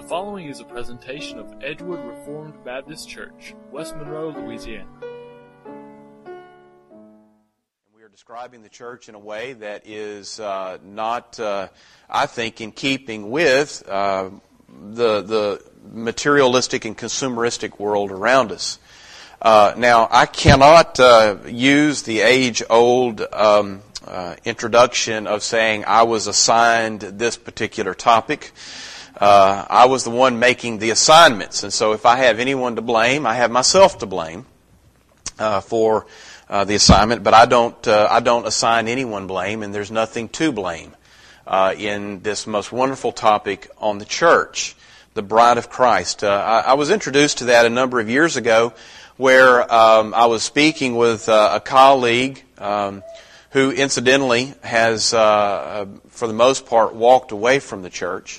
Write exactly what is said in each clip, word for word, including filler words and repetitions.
following is a presentation of Edgewood Reformed Baptist Church, West Monroe, Louisiana. We are describing the church in a way that is uh, not, uh, I think, in keeping with uh, the the materialistic and consumeristic world around us. Uh, now, I cannot uh, use the age-old um, uh, introduction of saying I was assigned this particular topic. Uh, I was the one making the assignments, and so if I have anyone to blame, I have myself to blame uh, for uh, the assignment. But I don't, uh, I don't assign anyone blame, and there's nothing to blame uh, in this most wonderful topic on the church, the bride of Christ. Uh, I, I was introduced to that a number of years ago, where um, I was speaking with uh, a colleague um, who, incidentally, has, uh, for the most part, walked away from the church.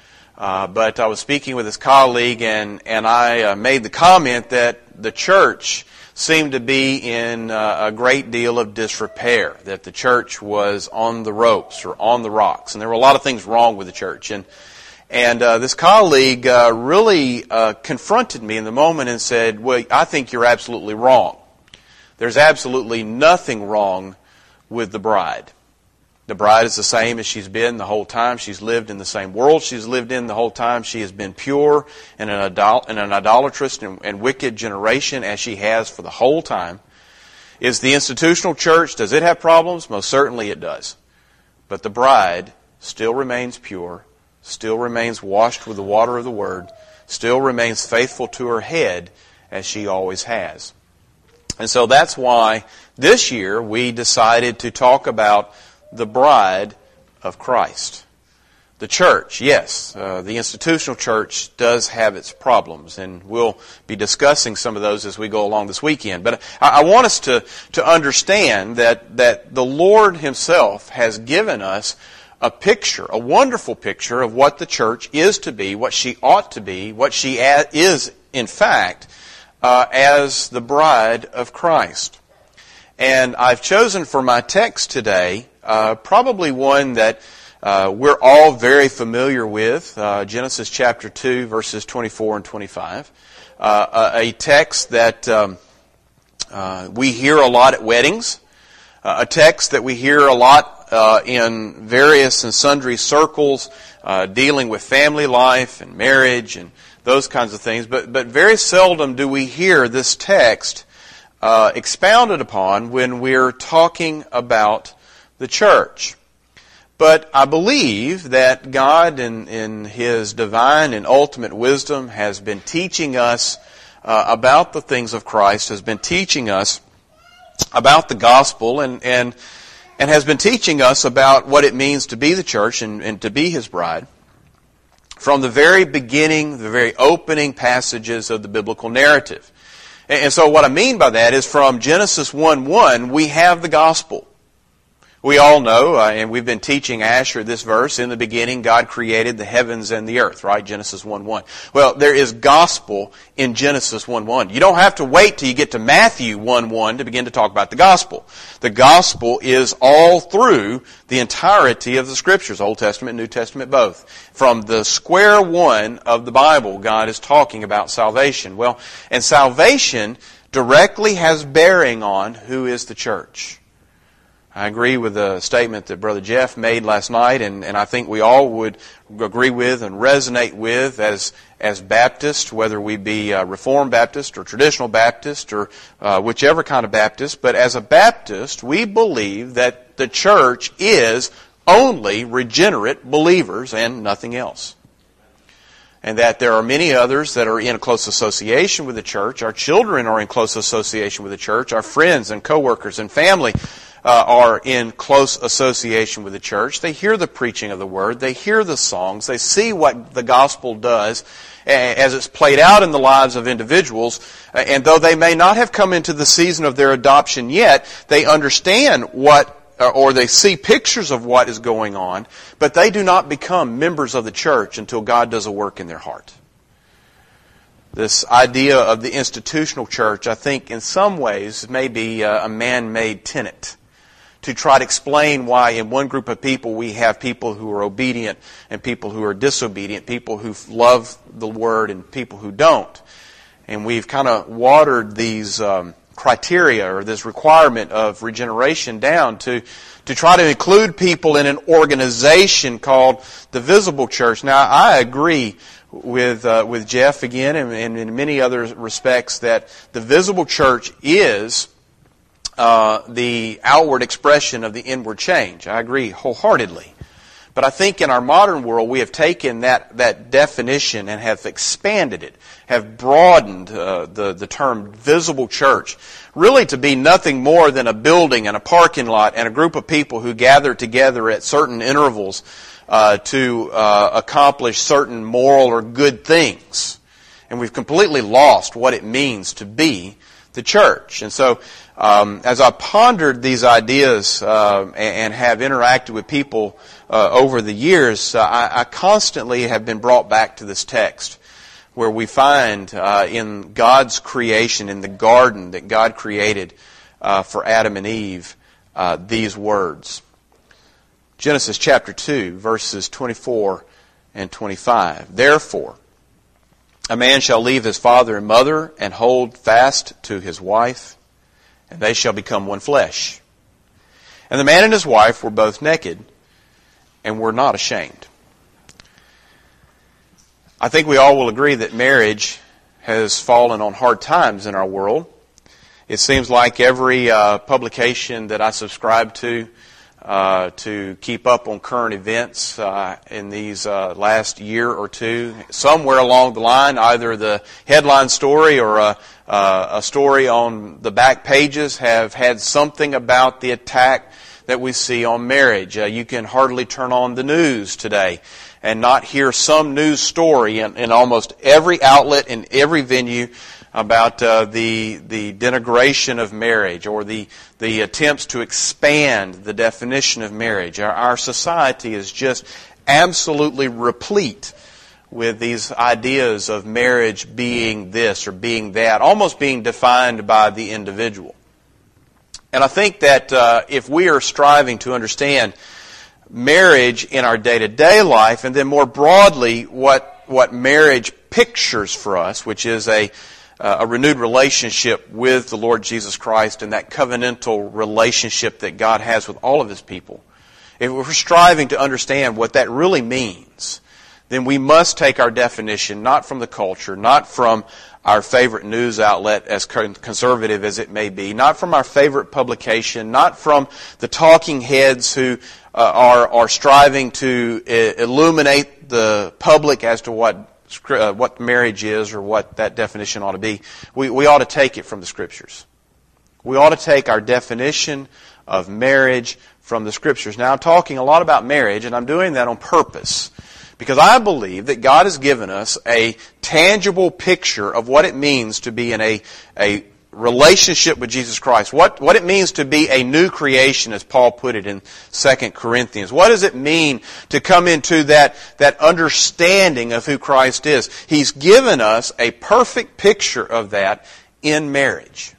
Uh, but I was speaking with his colleague, and, and I uh, made the comment that the church seemed to be in uh, a great deal of disrepair, that the church was on the ropes or on the rocks, and there were a lot of things wrong with the church. And and uh, this colleague uh, really uh, confronted me in the moment and said, well, I think you're absolutely wrong. There's absolutely nothing wrong with the bride. The bride is the same as she's been the whole time. She's lived in the same world she's lived in the whole time. She has been pure in an, idol- in an idolatrous and, and wicked generation as she has for the whole time. Is the institutional church, does it have problems? Most certainly it does. But the bride still remains pure, still remains washed with the water of the Word, still remains faithful to her head as she always has. And so that's why this year we decided to talk about the bride of Christ. The church, yes, uh, the institutional church does have its problems, and we'll be discussing some of those as we go along this weekend. But I, I want us to, to understand that, that the Lord Himself has given us a picture, a wonderful picture of what the church is to be, what she ought to be, what she is, in fact, uh, as the bride of Christ. And I've chosen for my text today Uh, probably one that uh, we're all very familiar with, uh, Genesis chapter two, verses twenty-four and twenty-five. Uh, a, a text that um, uh, we hear a lot at weddings, uh, a text that we hear a lot uh, in various and sundry circles uh, dealing with family life and marriage and those kinds of things. But, but very seldom do we hear this text uh, expounded upon when we're talking about the church. But I believe that God in, in His divine and ultimate wisdom has been teaching us uh, about the things of Christ, has been teaching us about the gospel, and, and, and has been teaching us about what it means to be the church and, and to be His bride from the very beginning, the very opening passages of the biblical narrative. And, and so what I mean by that is from Genesis one one, we have the gospel. We all know, uh, and we've been teaching Asher this verse, in the beginning God created the heavens and the earth, right? Genesis one one. Well, there is gospel in Genesis one one. You don't have to wait till you get to Matthew one one to begin to talk about the gospel. The gospel is all through the entirety of the Scriptures, Old Testament and New Testament both. From the square one of the Bible, God is talking about salvation. Well, and salvation directly has bearing on who is the church. I agree with the statement that Brother Jeff made last night, and, and I think we all would agree with and resonate with as as Baptists, whether we be uh, Reformed Baptist or Traditional Baptist or uh, whichever kind of Baptist. But as a Baptist, we believe that the church is only regenerate believers and nothing else. And that there are many others that are in close association with the church. Our children are in close association with the church. Our friends and coworkers and family Uh, are in close association with the church. They hear the preaching of the Word. They hear the songs. They see what the gospel does as it's played out in the lives of individuals. And though they may not have come into the season of their adoption yet, they understand what, or they see pictures of what is going on, but they do not become members of the church until God does a work in their heart. This idea of the institutional church, I think, in some ways may be a man-made tenet to try to explain why in one group of people we have people who are obedient and people who are disobedient, people who love the Word and people who don't. And we've kind of watered these um, criteria or this requirement of regeneration down to, to try to include people in an organization called the Visible Church. Now, I agree with uh, with Jeff again and, and in many other respects that the Visible Church is uh, the outward expression of the inward change. I agree wholeheartedly. But I think in our modern world we have taken that, that definition and have expanded it, have broadened uh, the, the term visible church, really to be nothing more than a building and a parking lot and a group of people who gather together at certain intervals uh, to uh, accomplish certain moral or good things. And we've completely lost what it means to be the church. And so um, as I pondered these ideas uh, and, and have interacted with people Uh, over the years, uh, I, I constantly have been brought back to this text where we find uh, in God's creation, in the garden that God created uh, for Adam and Eve, uh, these words. Genesis chapter two, verses twenty-four and twenty-five. Therefore, a man shall leave his father and mother and hold fast to his wife, and they shall become one flesh. And the man and his wife were both naked, and we're not ashamed. I think we all will agree that marriage has fallen on hard times in our world. It seems like every uh, publication that I subscribe to uh, to keep up on current events uh, in these uh, last year or two, somewhere along the line, either the headline story or a, uh, a story on the back pages have had something about the attack that we see on marriage. Uh, you can hardly turn on the news today and not hear some news story in, in almost every outlet, in every venue, about uh, the the denigration of marriage or the the attempts to expand the definition of marriage. Our, our society is just absolutely replete with these ideas of marriage being this or being that, almost being defined by the individual. And I think that uh, if we are striving to understand marriage in our day-to-day life, and then more broadly what what marriage pictures for us, which is a uh, a renewed relationship with the Lord Jesus Christ and that covenantal relationship that God has with all of His people, if we're striving to understand what that really means, then we must take our definition not from the culture, not from our favorite news outlet, as conservative as it may be, not from our favorite publication, not from the talking heads who uh, are are striving to uh, illuminate the public as to what uh, what marriage is or what that definition ought to be. We we ought to take it from the Scriptures. We ought to take our definition of marriage from the Scriptures. Now, I'm talking a lot about marriage, and I'm doing that on purpose, because I believe that God has given us a tangible picture of what it means to be in a, a relationship with Jesus Christ. What, what it means to be a new creation, as Paul put it in Second Corinthians. What does it mean to come into that, that understanding of who Christ is? He's given us a perfect picture of that in marriage.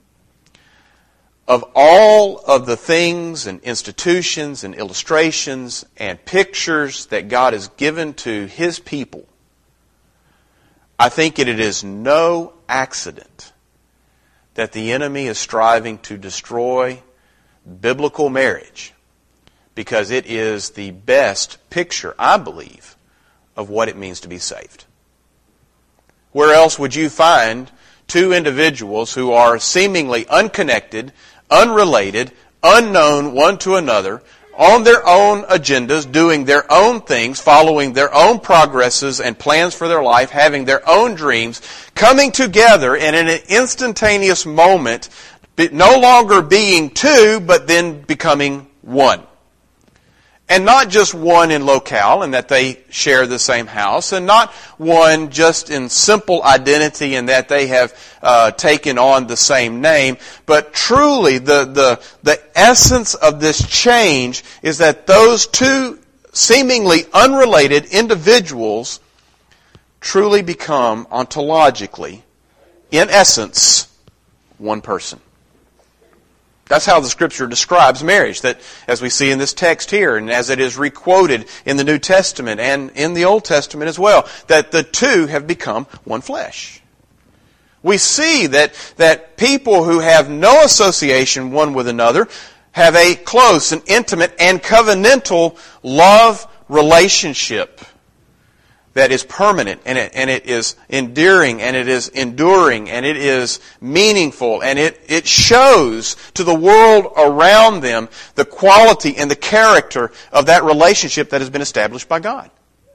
Of all of the things and institutions and illustrations and pictures that God has given to His people, I think it is no accident that the enemy is striving to destroy biblical marriage, because it is the best picture, I believe, of what it means to be saved. Where else would you find two individuals who are seemingly unconnected, unrelated, unknown one to another, on their own agendas, doing their own things, following their own progresses and plans for their life, having their own dreams, coming together and in an instantaneous moment, no longer being two, but then becoming one? And not just one in locale, in that they share the same house, and not one just in simple identity in that they have uh, taken on the same name, but truly the, the, the essence of this change is that those two seemingly unrelated individuals truly become ontologically, in essence, one person. That's how the Scripture describes marriage, that as we see in this text here, and as it is requoted in the New Testament and in the Old Testament as well, that the two have become one flesh. We see that, that people who have no association one with another have a close and intimate and covenantal love relationship that is permanent, and it, and it is endearing, and it is enduring, and it is meaningful, and it, it shows to the world around them the quality and the character of that relationship that has been established by God.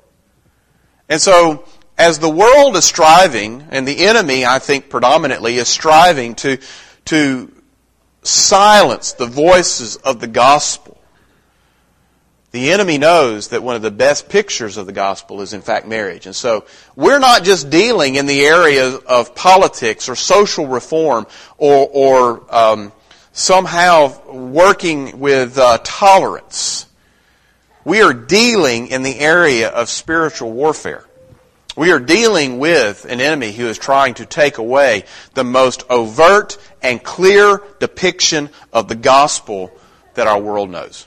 And so, as the world is striving, and the enemy, I think predominantly, is striving to, to silence the voices of the gospel, the enemy knows that one of the best pictures of the gospel is in fact marriage. And so we're not just dealing in the area of politics or social reform or, or um, somehow working with uh, tolerance. We are dealing in the area of spiritual warfare. We are dealing with an enemy who is trying to take away the most overt and clear depiction of the gospel that our world knows.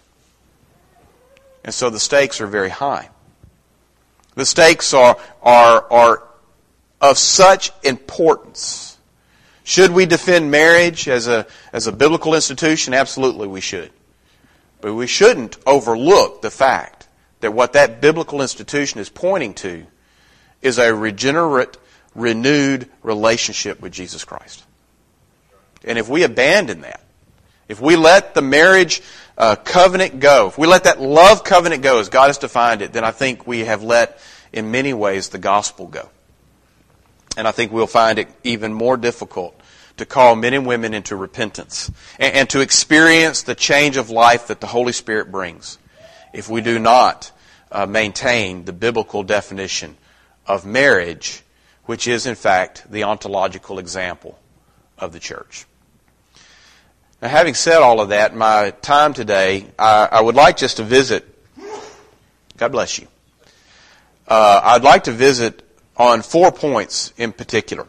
And so the stakes are very high. The stakes are, are, are of such importance. Should we defend marriage as a, as a biblical institution? Absolutely we should. But we shouldn't overlook the fact that what that biblical institution is pointing to is a regenerate, renewed relationship with Jesus Christ. And if we abandon that, if we let the marriage uh, covenant go, if we let that love covenant go as God has defined it, then I think we have let, in many ways, the gospel go. And I think we'll find it even more difficult to call men and women into repentance and, and to experience the change of life that the Holy Spirit brings if we do not uh, maintain the biblical definition of marriage, which is, in fact, the ontological example of the church. Now, having said all of that, my time today, I, I would like just to visit, God bless you, uh, I'd like to visit on four points in particular.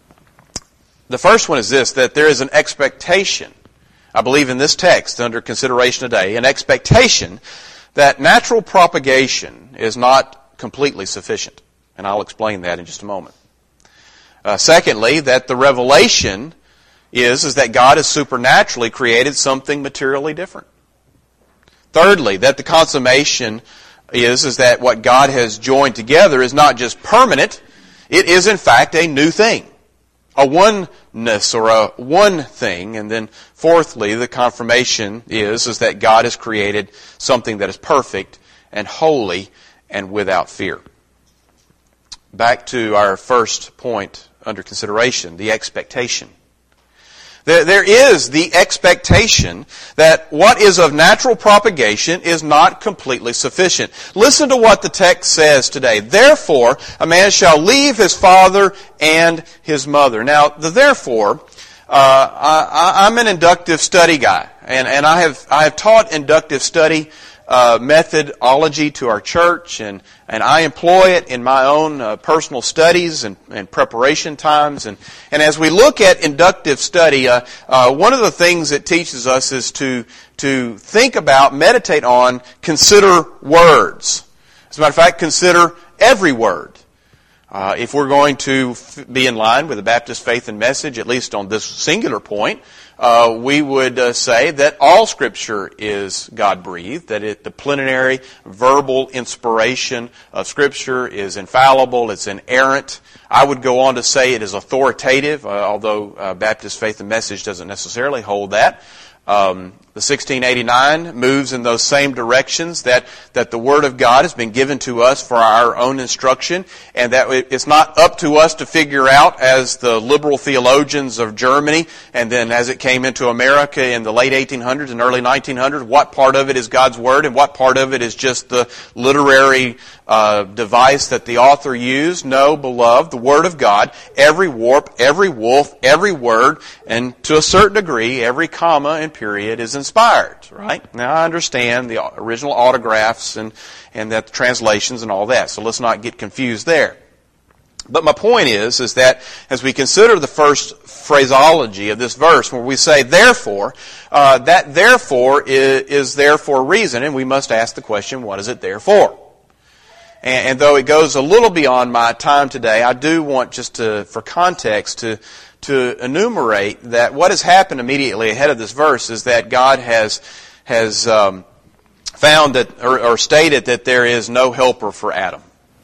The first one is this, that there is an expectation, I believe in this text under consideration today, an expectation that natural propagation is not completely sufficient. And I'll explain that in just a moment. Uh, secondly, that the revelation is, is that God has supernaturally created something materially different. Thirdly, that the consummation is, is that what God has joined together is not just permanent, it is in fact a new thing. A oneness or a one thing. And then fourthly, the confirmation is, is that God has created something that is perfect and holy and without fear. Back to our first point under consideration, the expectation. There, there is the expectation that what is of natural propagation is not completely sufficient. Listen to what the text says today. Therefore, a man shall leave his father and his mother. Now, the therefore, uh, I, I'm an inductive study guy, and, and I have I have taught inductive study Uh, methodology to our church, and, and I employ it in my own uh, personal studies and, and preparation times. And, and as we look at inductive study, uh, uh, one of the things it teaches us is to, to think about, meditate on, consider words. As a matter of fact, consider every word. Uh, if we're going to f- be in line with the Baptist faith and message, at least on this singular point, Uh, we would uh, say that all Scripture is God-breathed, that it, the plenary, verbal inspiration of Scripture is infallible, it's inerrant. I would go on to say it is authoritative, uh, although uh, Baptist Faith and Message doesn't necessarily hold that. Um, the sixteen eighty-nine moves in those same directions, that, that the Word of God has been given to us for our own instruction, and that it's not up to us to figure out, as the liberal theologians of Germany, and then as it came into America in the late eighteen hundreds and early nineteen hundreds, what part of it is God's Word and what part of it is just the literary uh, device that the author used. No, beloved, the Word of God, every warp, every wolf, every word, and to a certain degree, every comma and period is inspired, right? Now, I understand the original autographs and, and that the translations and all that, so let's not get confused there. But my point is, is that as we consider the first phraseology of this verse, where we say therefore, uh, that therefore is, is there for a reason, and we must ask the question, what is it there for? And, and though it goes a little beyond my time today, I do want just to, for context, to to enumerate that what has happened immediately ahead of this verse is that God has has um, found that or, or stated that there is no helper for Adam.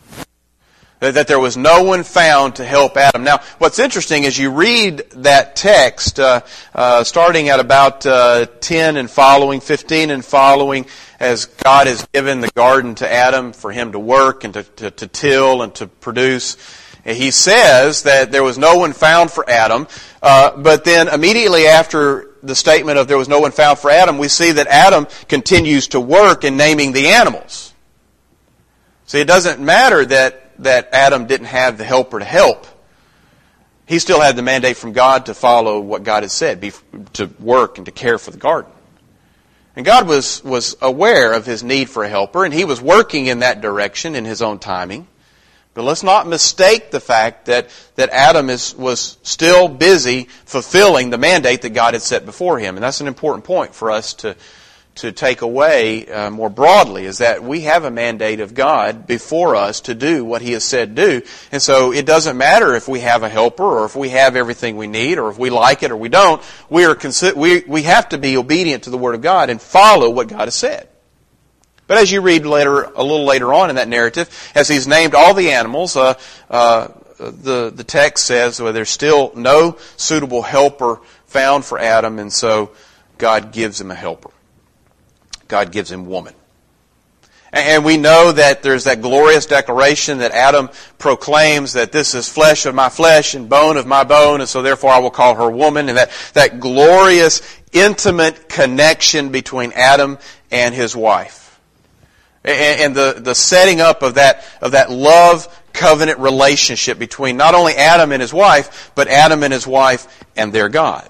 That there was no one found to help Adam. Now, what's interesting is you read that text, uh, uh, starting at about uh, ten and following, fifteen and following, as God has given the garden to Adam for him to work and to, to, to till and to produce. And he says that there was no one found for Adam, uh, but then immediately after the statement of there was no one found for Adam, we see that Adam continues to work in naming the animals. See, it doesn't matter that that Adam didn't have the helper to help. He still had the mandate from God to follow what God had said, be, to work and to care for the garden. And God was, was aware of his need for a helper, and he was working in that direction in his own timing. But let's not mistake the fact that, that Adam is, was still busy fulfilling the mandate that God had set before him. And that's an important point for us to to take away uh, more broadly, is that we have a mandate of God before us to do what He has said do. And so it doesn't matter if we have a helper or if we have everything we need or if we like it or we don't. We are consi- we we have to be obedient to the Word of God and follow what God has said. But as you read later, a little later on in that narrative, as He's named all the animals, uh, uh, the the text says well, there's still no suitable helper found for Adam, and so God gives him a helper. God gives him woman. And we know that there's that glorious declaration that Adam proclaims that this is flesh of my flesh and bone of my bone, and so therefore I will call her woman. And that, that glorious, intimate connection between Adam and his wife. And, and the, the setting up of that, of that love covenant relationship between not only Adam and his wife, but Adam and his wife and their God.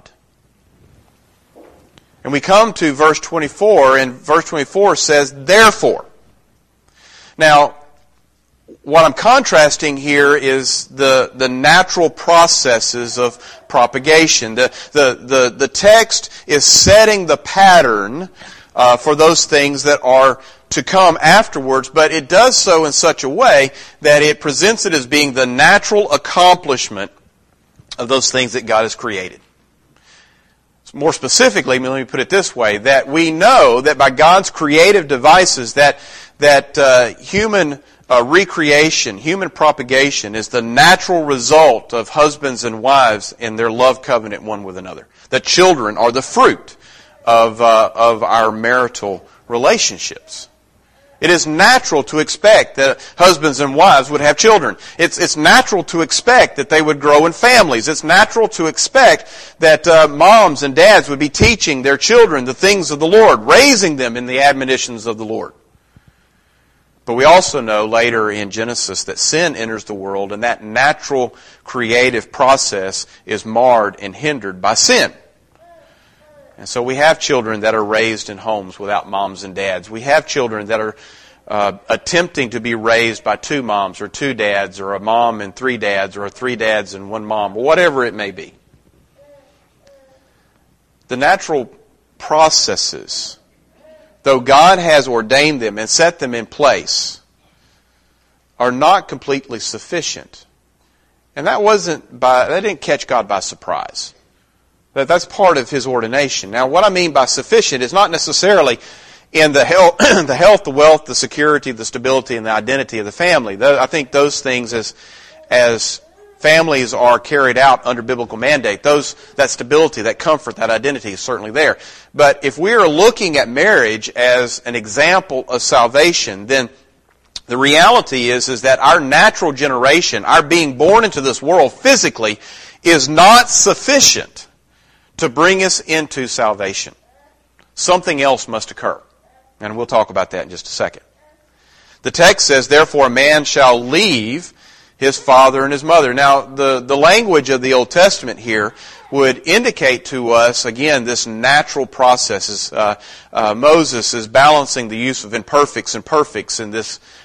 And we come to verse twenty-four, and verse twenty-four says, therefore. Now, what I'm contrasting here is the, the natural processes of propagation. The, the, the, the text is setting the pattern uh, for those things that are to come afterwards, but it does so in such a way that it presents it as being the natural accomplishment of those things that God has created. More specifically, let me put it this way, that we know that by God's creative devices that that uh, human uh, recreation, human propagation is the natural result of husbands and wives in their love covenant one with another. That children are the fruit of uh, of our marital relationships. It is natural to expect that husbands and wives would have children. It's, it's natural to expect that they would grow in families. It's natural to expect that uh, moms and dads would be teaching their children the things of the Lord, raising them in the admonitions of the Lord. But we also know later in Genesis that sin enters the world, and that natural creative process is marred and hindered by sin. And so we have children that are raised in homes without moms and dads. We have children that are uh, attempting to be raised by two moms or two dads, or a mom and three dads, or three dads and one mom, or whatever it may be. The natural processes, though God has ordained them and set them in place, are not completely sufficient. And that wasn't by that didn't catch God by surprise. That that's part of His ordination. Now, what I mean by sufficient is not necessarily in the health, the health, the wealth, the security, the stability, and the identity of the family. I think those things, as as families are carried out under biblical mandate, those that stability, that comfort, that identity is certainly there. But if we are looking at marriage as an example of salvation, then the reality is is that our natural generation, our being born into this world physically, is not sufficient to bring us into salvation. Something else must occur. And we'll talk about that in just a second. The text says, therefore a man shall leave his father and his mother. Now, the, the language of the Old Testament here would indicate to us, again, this natural process. Uh, uh, Moses is balancing the use of imperfects and perfects in this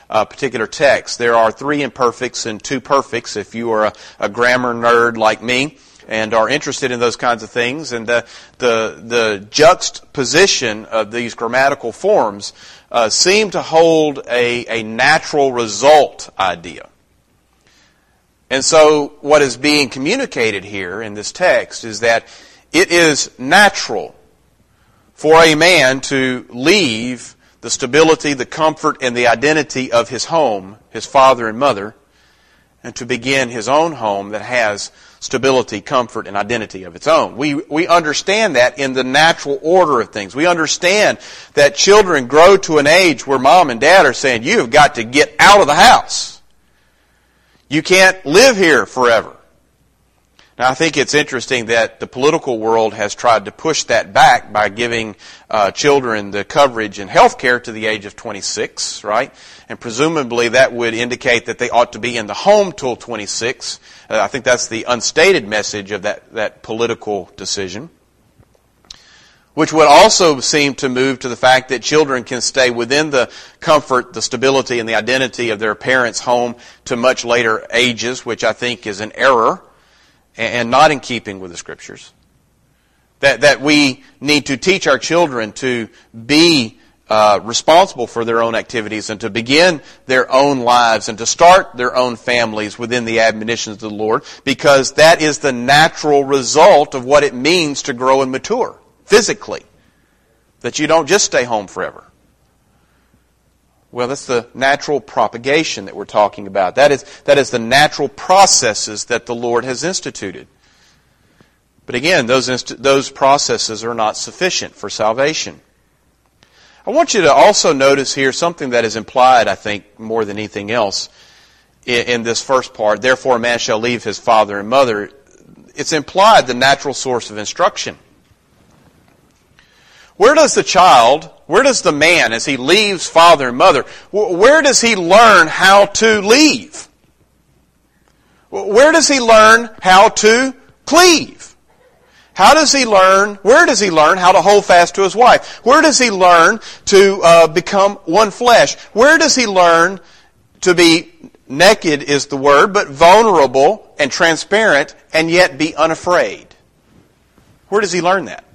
uh, particular text. There are three imperfects and two perfects, if you are a, a grammar nerd like me and are interested in those kinds of things. And the the, the juxtaposition of these grammatical forms uh, seem to hold a, a natural result idea. And so what is being communicated here in this text is that it is natural for a man to leave the stability, the comfort, and the identity of his home, his father and mother, and to begin his own home that has stability, comfort, and identity of its own. We we understand that in the natural order of things. We understand that children grow to an age where mom and dad are saying, you've got to get out of the house. You can't live here forever. Now, I think it's interesting that the political world has tried to push that back by giving uh, children the coverage in health care to the age of twenty-six, right? And presumably that would indicate that they ought to be in the home till twenty-six. Uh, I think that's the unstated message of that, that political decision. Which would also seem to move to the fact that children can stay within the comfort, the stability, and the identity of their parents' home to much later ages, which I think is an error and not in keeping with the Scriptures. That that we need to teach our children to be uh, responsible for their own activities and to begin their own lives and to start their own families within the admonitions of the Lord, because that is the natural result of what it means to grow and mature. Physically, that you don't just stay home forever. Well, that's the natural propagation that we're talking about. That is, that is the natural processes that the Lord has instituted. But again, those inst- those processes are not sufficient for salvation. I want you to also notice here something that is implied, I think, more than anything else in, in this first part. Therefore, a man shall leave his father and mother. It's implied the natural source of instruction. Where does the child, where does the man, as he leaves father and mother, where does he learn how to leave? Where does he learn how to cleave? How does he learn, where does he learn how to hold fast to his wife? Where does he learn to uh, become one flesh? Where does he learn to be, naked is the word, but vulnerable and transparent and yet be unafraid? Where does he learn that?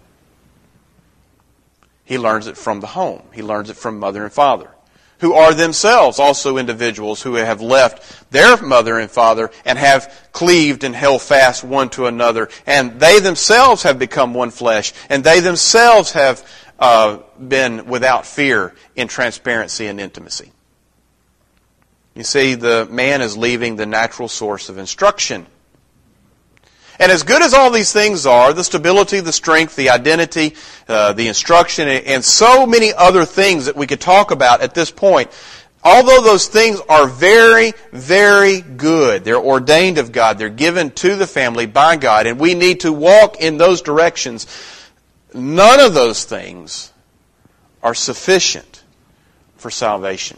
He learns it from the home. He learns it from mother and father, who are themselves also individuals who have left their mother and father and have cleaved and held fast one to another. And they themselves have become one flesh. And they themselves have uh, been without fear in transparency and intimacy. You see, the man is leaving the natural source of instruction. And as good as all these things are, the stability, the strength, the identity, uh, the instruction, and so many other things that we could talk about at this point, although those things are very, very good, they're ordained of God, they're given to the family by God, and we need to walk in those directions, none of those things are sufficient for salvation.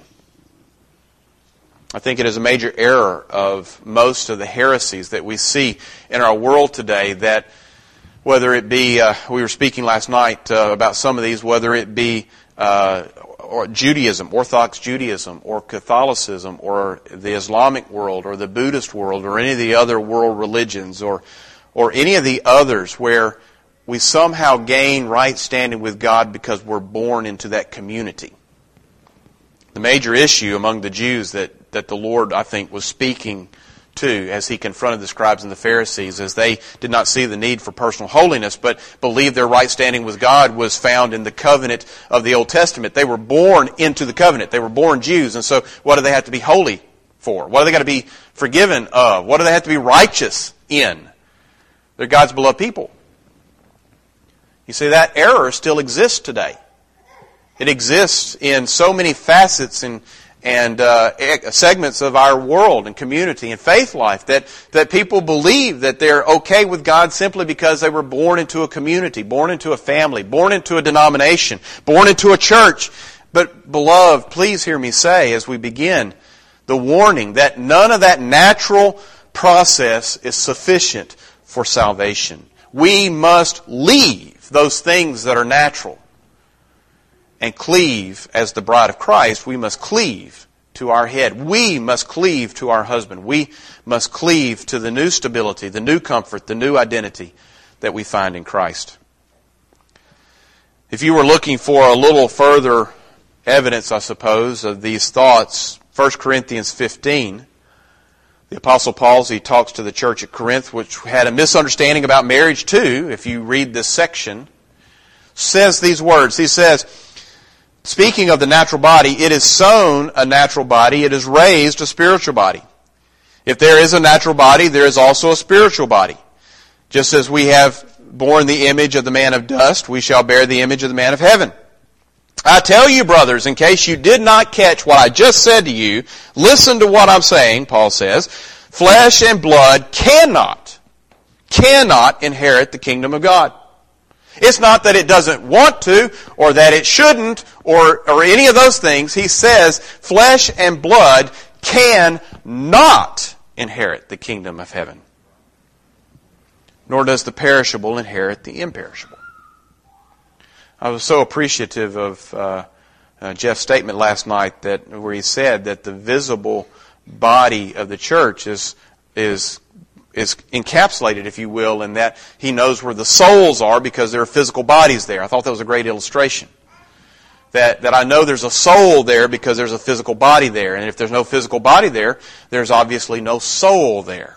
I think it is a major error of most of the heresies that we see in our world today, that whether it be, uh, we were speaking last night uh, about some of these, whether it be uh, or Judaism, Orthodox Judaism, or Catholicism, or the Islamic world, or the Buddhist world, or any of the other world religions, or or any of the others where we somehow gain right standing with God because we're born into that community. The major issue among the Jews that that the Lord, I think, was speaking to as He confronted the scribes and the Pharisees, as they did not see the need for personal holiness, but believed their right standing with God was found in the covenant of the Old Testament. They were born into the covenant. They were born Jews, and so what do they have to be holy for? What do they got to be forgiven of? What do they have to be righteous in? They're God's beloved people. You see, that error still exists today. It exists in so many facets and and uh, segments of our world and community and faith life, that, that people believe that they're okay with God simply because they were born into a community, born into a family, born into a denomination, born into a church. But, beloved, please hear me say as we begin the warning that none of that natural process is sufficient for salvation. We must leave those things that are natural and cleave, as the bride of Christ, we must cleave to our head. We must cleave to our husband. We must cleave to the new stability, the new comfort, the new identity that we find in Christ. If you were looking for a little further evidence, I suppose, of these thoughts, First Corinthians fifteen, the Apostle Paul, as he talks to the church at Corinth, which had a misunderstanding about marriage too, if you read this section, says these words. He says, speaking of the natural body, it is sown a natural body, it is raised a spiritual body. If there is a natural body, there is also a spiritual body. Just as we have borne the image of the man of dust, we shall bear the image of the man of heaven. I tell you, brothers, in case you did not catch what I just said to you, listen to what I'm saying, Paul says. Flesh and blood cannot, cannot inherit the kingdom of God. It's not that it doesn't want to, or that it shouldn't, or, or any of those things. He says flesh and blood cannot inherit the kingdom of heaven. Nor does the perishable inherit the imperishable. I was so appreciative of uh, uh, Jeff's statement last night that where he said that the visible body of the church is is is encapsulated, if you will, in that he knows where the souls are because there are physical bodies there. I thought that was a great illustration. That that I know there's a soul there because there's a physical body there, and if there's no physical body there, there's obviously no soul there.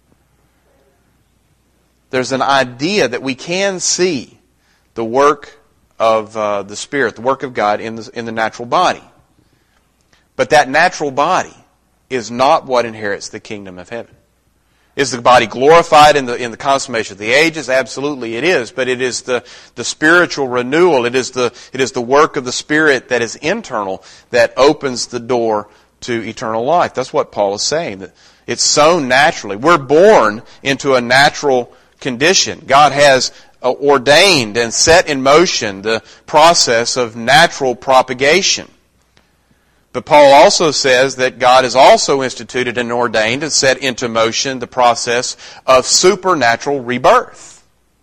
There's an idea that we can see the work of uh, the Spirit, the work of God in the, in the natural body. But that natural body is not what inherits the kingdom of heaven. Is the body glorified in the in the consummation of the ages? Absolutely it is. But it is the, the spiritual renewal, it is the it is the work of the Spirit that is internal that opens the door to eternal life. That's what Paul is saying. That it's sown naturally. We're born into a natural condition. God has ordained and set in motion the process of natural propagation. But Paul also says that God has also instituted and ordained and set into motion the process of supernatural rebirth.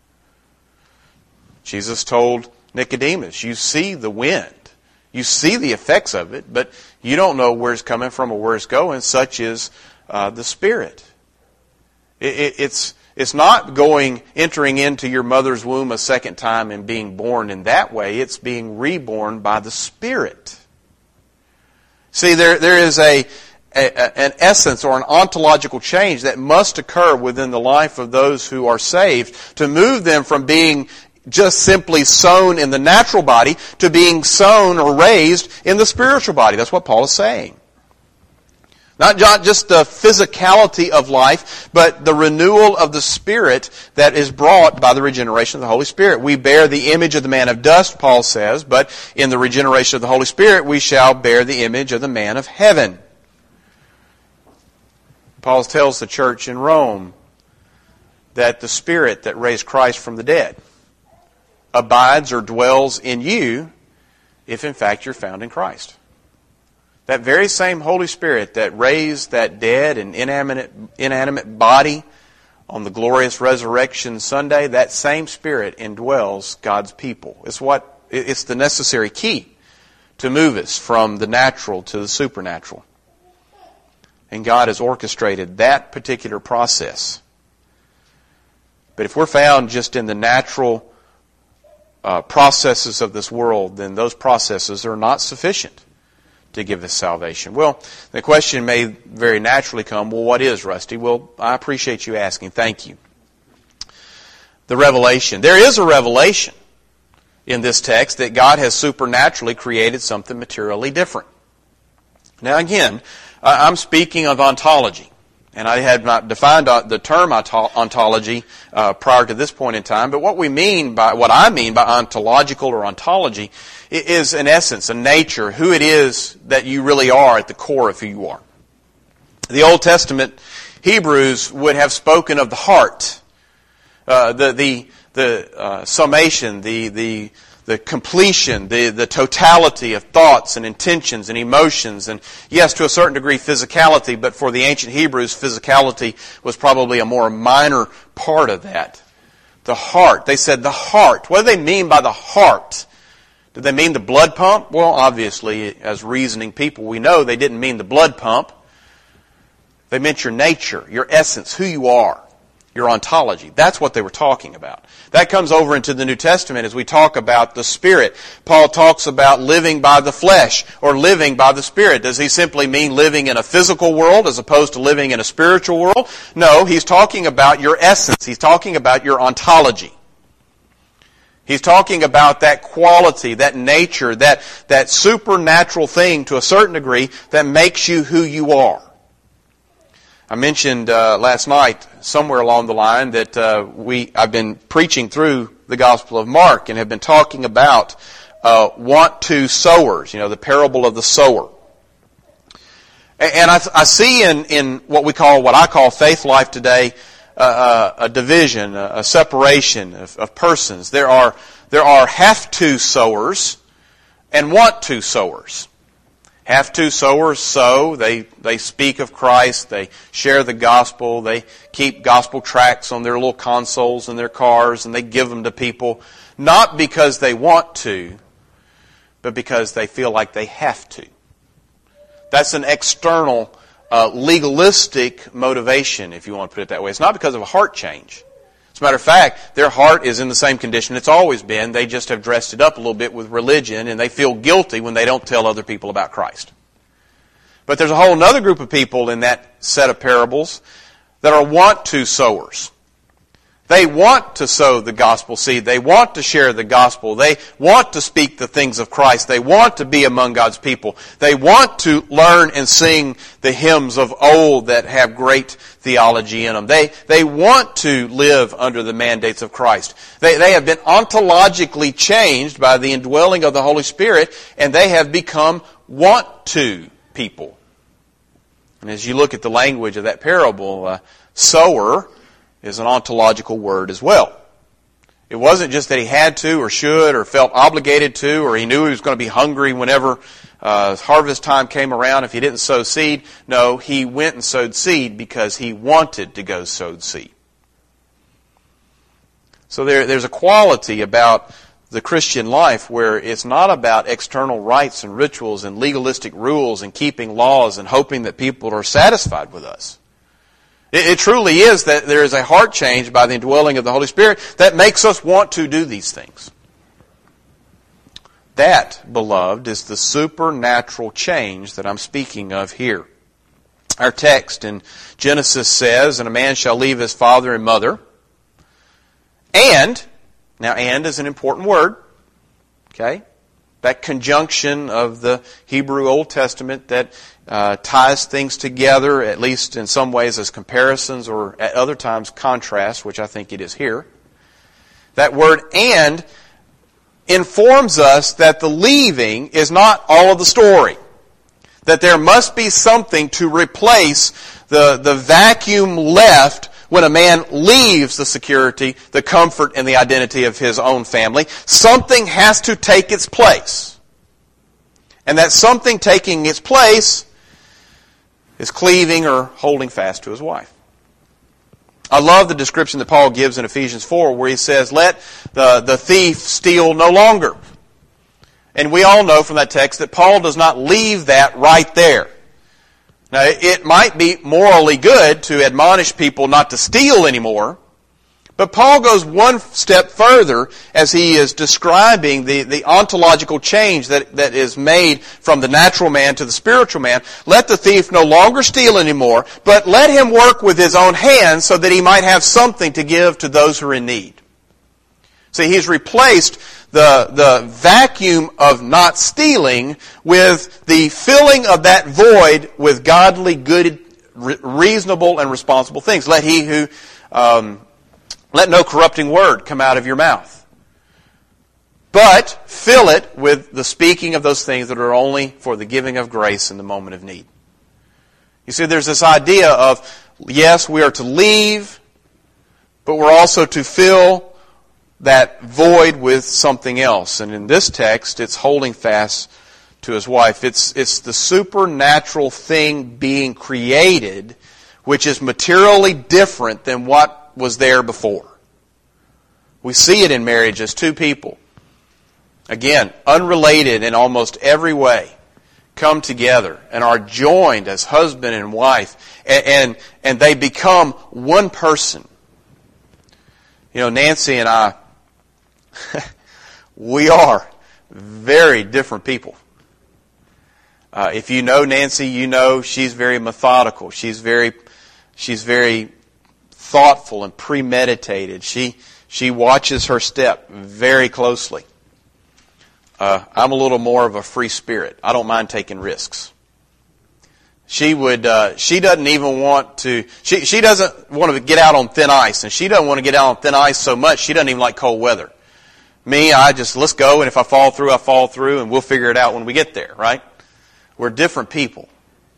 Jesus told Nicodemus, you see the wind, you see the effects of it, but you don't know where it's coming from or where it's going. Such is uh, the Spirit. It, it, it's It's not going, entering into your mother's womb a second time and being born in that way. It's being reborn by the Spirit. See, there there is a, a an essence or an ontological change that must occur within the life of those who are saved to move them from being just simply sown in the natural body to being sown or raised in the spiritual body. That's what Paul is saying. Not just the physicality of life, but the renewal of the Spirit that is brought by the regeneration of the Holy Spirit. We bear the image of the man of dust, Paul says, but in the regeneration of the Holy Spirit, we shall bear the image of the man of heaven. Paul tells the church in Rome that the Spirit that raised Christ from the dead abides or dwells in you if in fact you're found in Christ. That very same Holy Spirit that raised that dead and inanimate, inanimate body on the glorious resurrection Sunday, that same Spirit indwells God's people. It's what it's the necessary key to move us from the natural to the supernatural. And God has orchestrated that particular process. But if we're found just in the natural uh, processes of this world, then those processes are not sufficient to give us salvation. Well, the question may very naturally come, well, what is, Rusty? Well, I appreciate you asking. Thank you. The revelation. There is a revelation in this text that God has supernaturally created something materially different. Now again, I'm speaking of ontology. And I had not defined the term ontology uh, prior to this point in time. But what we mean by, what I mean by ontological or ontology is an essence, a nature, who it is that you really are at the core of who you are. The Old Testament Hebrews would have spoken of the heart, uh, the the the uh, summation, the the the completion, the, the totality of thoughts and intentions and emotions, and yes, to a certain degree, physicality, but for the ancient Hebrews, physicality was probably a more minor part of that. The heart. They said the heart. What do they mean by the heart? Did they mean the blood pump? Well, obviously, as reasoning people, we know they didn't mean the blood pump. They meant your nature, your essence, who you are, your ontology. That's what they were talking about. That comes over into the New Testament as we talk about the Spirit. Paul talks about living by the flesh or living by the Spirit. Does he simply mean living in a physical world as opposed to living in a spiritual world? No, he's talking about your essence. He's talking about your ontology. He's talking about that quality, that nature, that, that supernatural thing to a certain degree that makes you who you are. I mentioned uh, last night, somewhere along the line, that uh, we I've been preaching through the Gospel of Mark and have been talking about uh, want-to sowers, you know, the parable of the sower. And I, I see in, in what we call, what I call faith life today, uh, a division, a separation of, of persons. There are there are have-to sowers and want-to sowers. Have-to sowers sow, they, they speak of Christ, they share the gospel, they keep gospel tracts on their little consoles in their cars, and they give them to people, not because they want to, but because they feel like they have to. That's an external, uh, legalistic motivation, if you want to put it that way. It's not because of a heart change. As a matter of fact, their heart is in the same condition it's always been. They just have dressed it up a little bit with religion, and they feel guilty when they don't tell other people about Christ. But there's a whole other group of people in that set of parables that are want-to sowers. They want to sow the gospel seed. They want to share the gospel. They want to speak the things of Christ. They want to be among God's people. They want to learn and sing the hymns of old that have great theology in them. They, they want to live under the mandates of Christ. They, they have been ontologically changed by the indwelling of the Holy Spirit, and they have become want-to people. And as you look at the language of that parable, uh, sower is an ontological word as well. It wasn't just that he had to or should or felt obligated to or he knew he was going to be hungry whenever uh, harvest time came around if he didn't sow seed. No, he went and sowed seed because he wanted to go sow seed. So there, there's a quality about the Christian life where it's not about external rites and rituals and legalistic rules and keeping laws and hoping that people are satisfied with us. It truly is that there is a heart change by the indwelling of the Holy Spirit that makes us want to do these things. That, beloved, is the supernatural change that I'm speaking of here. Our text in Genesis says, "And a man shall leave his father and mother, and," now "and" is an important word, okay? That conjunction of the Hebrew Old Testament that uh, ties things together, at least in some ways as comparisons or at other times contrast, which I think it is here. That word "and" informs us that the leaving is not all of the story. That there must be something to replace the, the vacuum left when a man leaves the security, the comfort, and the identity of his own family. Something has to take its place. And that something taking its place is cleaving or holding fast to his wife. I love the description that Paul gives in Ephesians four where he says, "Let the, the thief steal no longer." And we all know from that text that Paul does not leave that right there. Now, it might be morally good to admonish people not to steal anymore, but Paul goes one step further as he is describing the, the ontological change that, that is made from the natural man to the spiritual man. Let the thief no longer steal anymore, but let him work with his own hands so that he might have something to give to those who are in need. See, he's replaced the, the vacuum of not stealing with the filling of that void with godly, good, reasonable, and responsible things. Let he who, um, let no corrupting word come out of your mouth. But fill it with the speaking of those things that are only for the giving of grace in the moment of need. You see, there's this idea of, yes, we are to leave, but we're also to fill that void with something else. And in this text, it's holding fast to his wife. It's, it's the supernatural thing being created, which is materially different than what was there before. We see it in marriage as two people again, unrelated in almost every way, come together and are joined as husband and wife, and, and, and they become one person. You know, Nancy and I, we are very different people. Uh, if you know Nancy, you know she's very methodical. She's very, she's very thoughtful and premeditated. She she watches her step very closely. Uh, I'm a little more of a free spirit. I don't mind taking risks. She would. Uh, she doesn't even want to. She she doesn't want to get out on thin ice, and she doesn't want to get out on thin ice so much. She doesn't even like cold weather. Me, I just let's go, and if I fall through, I fall through, and we'll figure it out when we get there. Right? We're different people.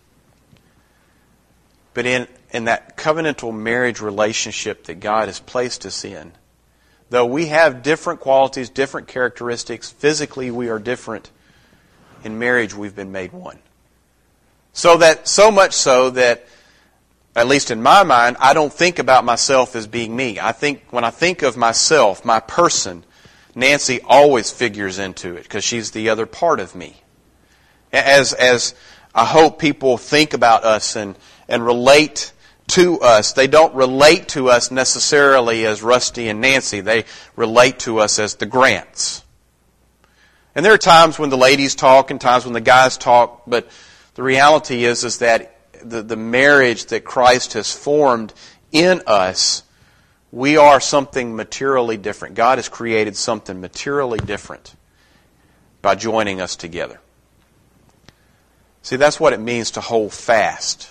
But in in that covenantal marriage relationship that God has placed us in, though we have different qualities, different characteristics, physically we are different, in marriage we've been made one. So that so much so that, at least in my mind, I don't think about myself as being me. I think when I think of myself, my person, Nancy always figures into it because she's the other part of me. As as I hope people think about us and, and relate to us, they don't relate to us necessarily as Rusty and Nancy. They relate to us as the Grants. And there are times when the ladies talk and times when the guys talk, but the reality is, is that the, the marriage that Christ has formed in us, we are something materially different. God has created something materially different by joining us together. See, that's what it means to hold fast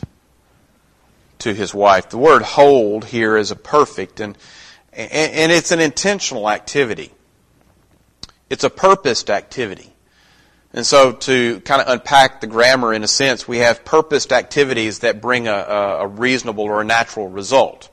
to his wife. The word hold here is a perfect, and, and it's an intentional activity. It's a purposed activity. And so to kind of unpack the grammar in a sense, we have purposed activities that bring a, a reasonable or a natural result.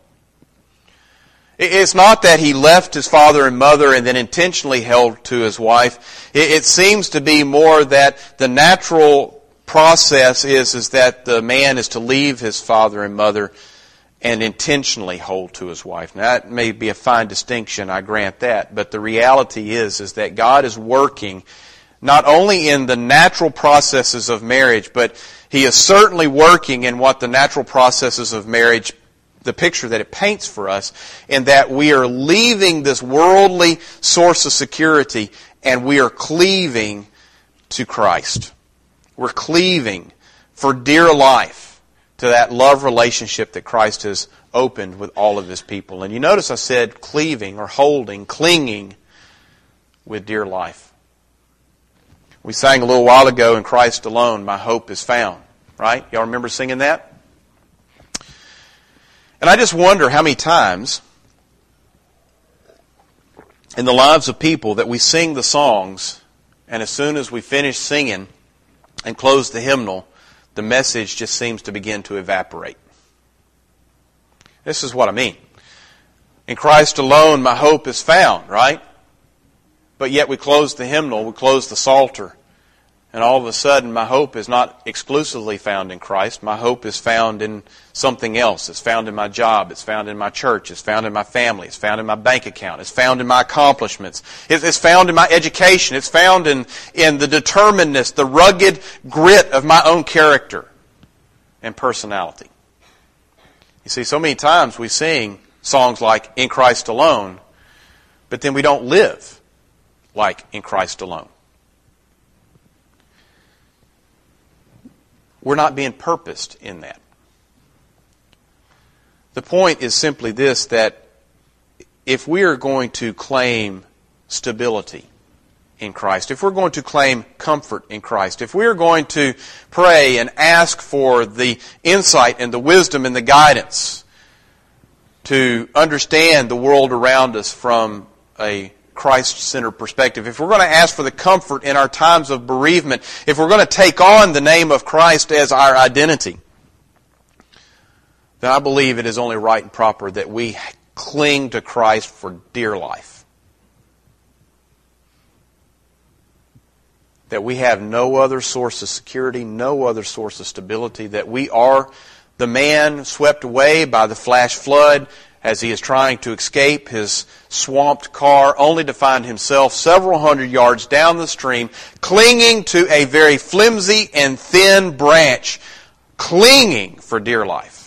It's not that he left his father and mother and then intentionally held to his wife. It, it seems to be more that the natural process is, is that the man is to leave his father and mother and intentionally hold to his wife. Now, that may be a fine distinction, I grant that, but the reality is, is that God is working not only in the natural processes of marriage, but He is certainly working in what the natural processes of marriage, the picture that it paints for us, in that we are leaving this worldly source of security and we are cleaving to Christ. We're cleaving for dear life to that love relationship that Christ has opened with all of His people. And you notice I said cleaving or holding, clinging with dear life. We sang a little while ago, "In Christ alone my hope is found." Right? Y'all remember singing that? And I just wonder how many times in the lives of people that we sing the songs, and as soon as we finish singing and close the hymnal, the message just seems to begin to evaporate. This is what I mean. In Christ alone my hope is found, right? But yet we close the hymnal, we close the psalter, and all of a sudden my hope is not exclusively found in Christ. My hope is found in something else. It's found in my job. It's found in my church. It's found in my family. It's found in my bank account. It's found in my accomplishments. It's found in my education. It's found in, in the determinedness, the rugged grit of my own character and personality. You see, so many times we sing songs like "In Christ Alone," but then we don't live like in Christ alone. We're not being purposed in that. The point is simply this, that if we are going to claim stability in Christ, if we're going to claim comfort in Christ, if we are going to pray and ask for the insight and the wisdom and the guidance to understand the world around us from a Christ-centered perspective, if we're going to ask for the comfort in our times of bereavement, if we're going to take on the name of Christ as our identity, then I believe it is only right and proper that we cling to Christ for dear life. That we have no other source of security, no other source of stability, that we are the man swept away by the flash flood, as he is trying to escape his swamped car, only to find himself several hundred yards down the stream, clinging to a very flimsy and thin branch, clinging for dear life.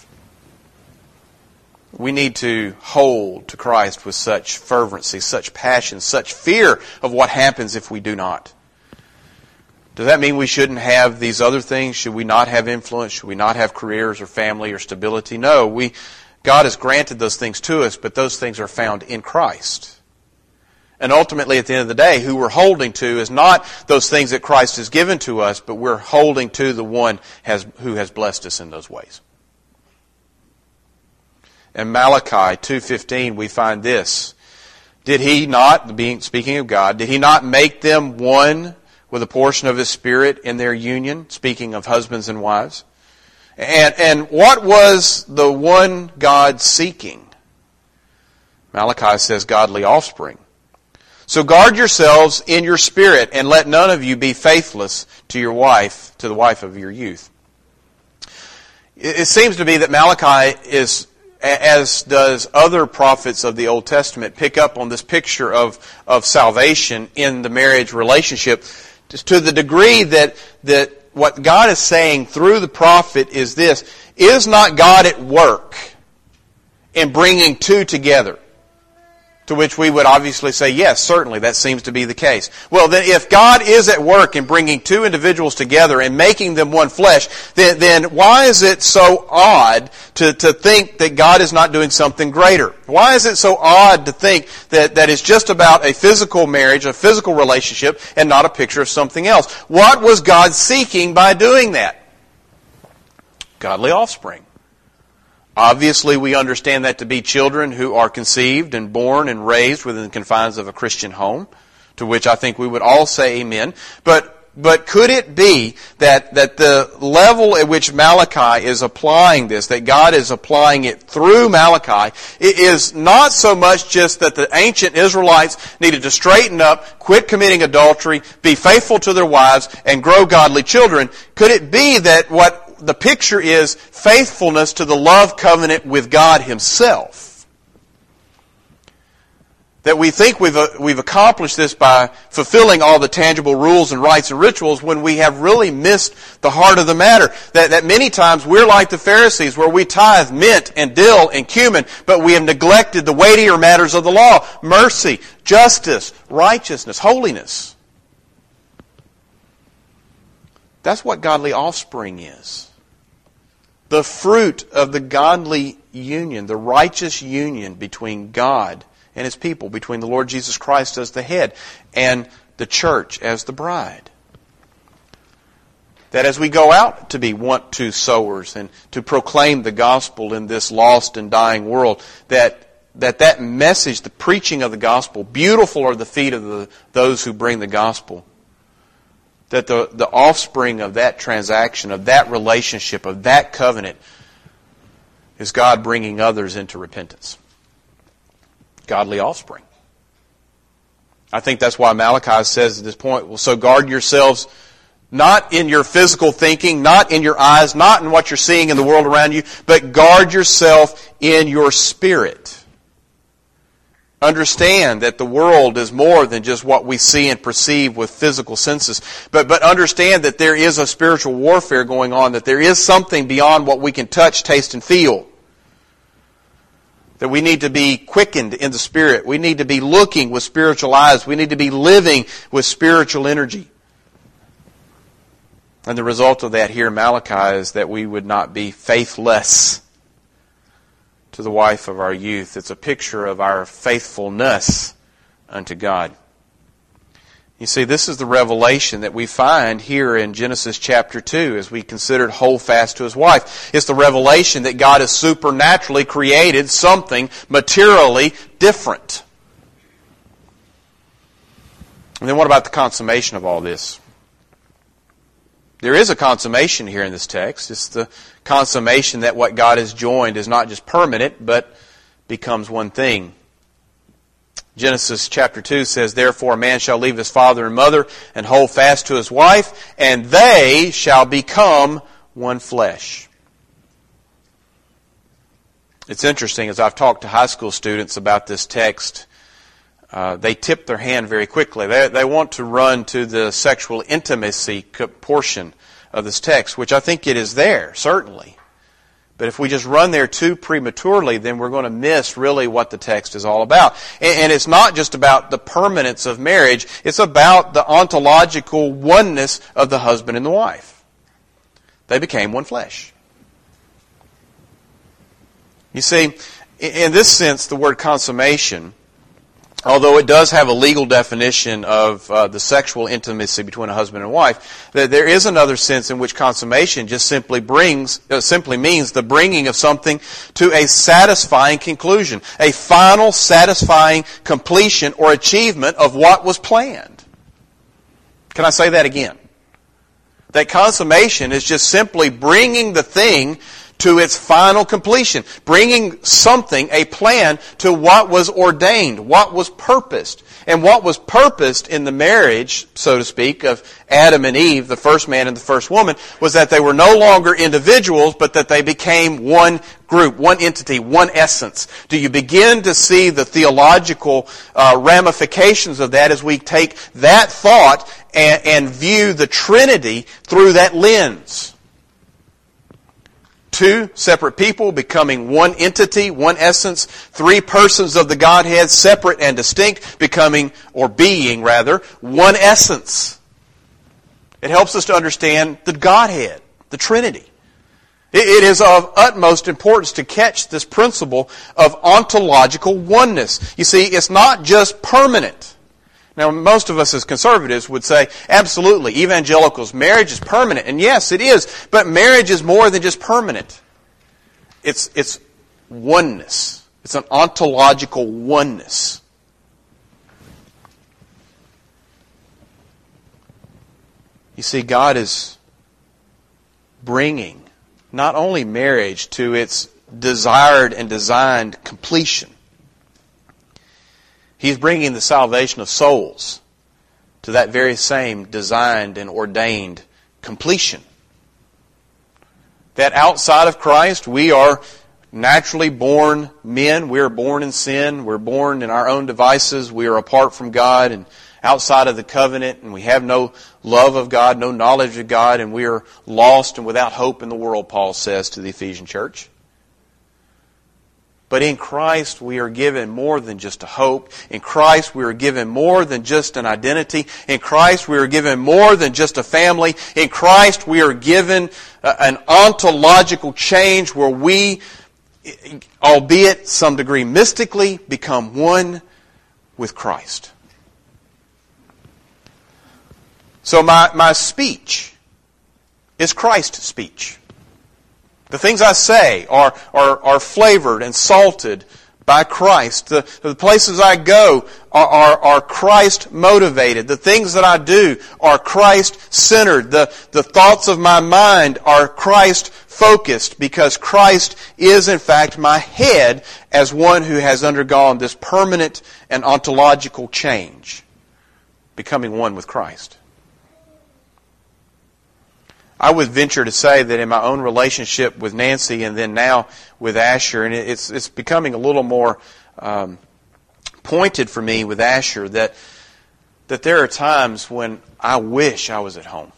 We need to hold to Christ with such fervency, such passion, such fear of what happens if we do not. Does that mean we shouldn't have these other things? Should we not have influence? Should we not have careers or family or stability? No, we, God has granted those things to us, but those things are found in Christ. And ultimately, at the end of the day, who we're holding to is not those things that Christ has given to us, but we're holding to the one has, who has blessed us in those ways. In Malachi two fifteen, we find this. Did He not, being, speaking of God, did He not make them one with a portion of His Spirit in their union, speaking of husbands and wives? And, and what was the one God seeking? Malachi says godly offspring. So guard yourselves in your spirit, and let none of you be faithless to your wife, to the wife of your youth. It, it seems to be that Malachi is, as does other prophets of the Old Testament, pick up on this picture of, of salvation in the marriage relationship, to the degree that, that what God is saying through the prophet is this: is not God at work in bringing two together? To which we would obviously say, yes, certainly, that seems to be the case. Well, then if God is at work in bringing two individuals together and making them one flesh, then, then why is it so odd to, to think that God is not doing something greater? Why is it so odd to think that, that it's just about a physical marriage, a physical relationship, and not a picture of something else? What was God seeking by doing that? Godly offspring. Obviously, we understand that to be children who are conceived and born and raised within the confines of a Christian home, to which I think we would all say amen. But but could it be that, that the level at which Malachi is applying this, that God is applying it through Malachi, it is not so much just that the ancient Israelites needed to straighten up, quit committing adultery, be faithful to their wives, and grow godly children? Could it be that what the picture is faithfulness to the love covenant with God Himself? That we think we've uh, we've accomplished this by fulfilling all the tangible rules and rites and rituals, when we have really missed the heart of the matter. That, that many times we're like the Pharisees, where we tithe mint and dill and cumin, but we have neglected the weightier matters of the law: mercy, justice, righteousness, holiness. That's what godly offspring is. The fruit of the godly union, the righteous union between God and His people, between the Lord Jesus Christ as the head and the church as the bride. That as we go out to be want-to sowers and to proclaim the gospel in this lost and dying world, that that, that message, the preaching of the gospel, beautiful are the feet of the, those who bring the gospel, that the, the offspring of that transaction, of that relationship, of that covenant, is God bringing others into repentance. Godly offspring. I think that's why Malachi says at this point, well, so guard yourselves not in your physical thinking, not in your eyes, not in what you're seeing in the world around you, but guard yourself in your spirit. Understand that the world is more than just what we see and perceive with physical senses. But, but understand that there is a spiritual warfare going on, that there is something beyond what we can touch, taste, and feel. That we need to be quickened in the Spirit. We need to be looking with spiritual eyes. We need to be living with spiritual energy. And the result of that here in Malachi is that we would not be faithless to the wife of our youth. It's a picture of our faithfulness unto God. You see, this is the revelation that we find here in Genesis chapter two as we considered hold fast to his wife. It's the revelation that God has supernaturally created something materially different. And then what about the consummation of all this? There is a consummation here in this text. It's the consummation that what God has joined is not just permanent, but becomes one thing. Genesis chapter two says, "Therefore a man shall leave his father and mother and hold fast to his wife, and they shall become one flesh." It's interesting, as I've talked to high school students about this text, uh, they tip their hand very quickly. They, they want to run to the sexual intimacy portion of this text, which I think it is there, certainly. But if we just run there too prematurely, then we're going to miss really what the text is all about. And, and it's not just about the permanence of marriage, it's about the ontological oneness of the husband and the wife. They became one flesh. You see, in this sense, the word consummation, although it does have a legal definition of uh, the sexual intimacy between a husband and wife, there is another sense in which consummation just simply brings, uh, simply means the bringing of something to a satisfying conclusion, a final satisfying completion or achievement of what was planned. Can I say that again? That consummation is just simply bringing the thing to its final completion, bringing something, a plan, to what was ordained, what was purposed. And what was purposed in the marriage, so to speak, of Adam and Eve, the first man and the first woman, was that they were no longer individuals, but that they became one group, one entity, one essence. Do you begin to see the theological uh, ramifications of that as we take that thought and, and view the Trinity through that lens? Two separate people becoming one entity, one essence. Three persons of the Godhead, separate and distinct, becoming, or being rather, one essence. It helps us to understand the Godhead, the Trinity. It is of utmost importance to catch this principle of ontological oneness. You see, it's not just permanent. Now, most of us as conservatives would say, absolutely, evangelicals, marriage is permanent. And yes, it is. But marriage is more than just permanent. It's, it's oneness. It's an ontological oneness. You see, God is bringing not only marriage to its desired and designed completion, He's bringing the salvation of souls to that very same designed and ordained completion. That outside of Christ, we are naturally born men. We are born in sin. We're born in our own devices. We are apart from God and outside of the covenant, and we have no love of God, no knowledge of God, and we are lost and without hope in the world, Paul says to the Ephesian church. But in Christ we are given more than just a hope. In Christ we are given more than just an identity. In Christ we are given more than just a family. In Christ we are given an ontological change where we, albeit some degree mystically, become one with Christ. So my, my speech is Christ's speech. The things I say are, are, are flavored and salted by Christ. The, the places I go are, are, are Christ motivated. The things that I do are Christ centered. The, the thoughts of my mind are Christ focused, because Christ is in fact my head as one who has undergone this permanent and ontological change, becoming one with Christ. I would venture to say that in my own relationship with Nancy and then now with Asher, and it's it's becoming a little more um, pointed for me with Asher, that that there are times when I wish I was at home.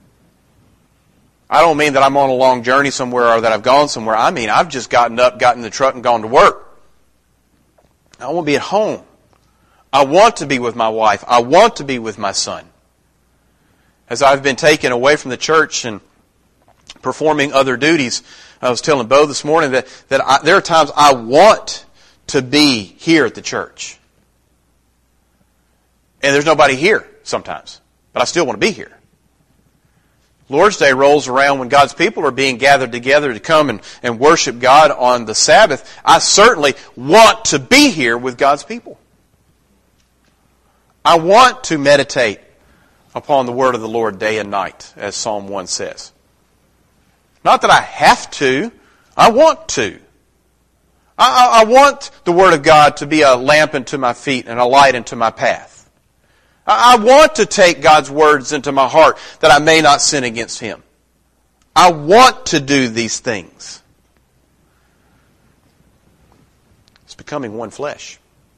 I don't mean that I'm on a long journey somewhere or that I've gone somewhere. I mean I've just gotten up, gotten in the truck, and gone to work. I want to be at home. I want to be with my wife. I want to be with my son. As I've been taken away from the church and performing other duties, I was telling Bo this morning that, that I, there are times I want to be here at the church. And there's nobody here sometimes, but I still want to be here. Lord's Day rolls around when God's people are being gathered together to come and, and worship God on the Sabbath. I certainly want to be here with God's people. I want to meditate upon the word of the Lord day and night, as Psalm one says. Not that I have to, I want to. I, I want the word of God to be a lamp unto my feet and a light unto my path. I, I want to take God's words into my heart that I may not sin against Him. I want to do these things. It's becoming one flesh.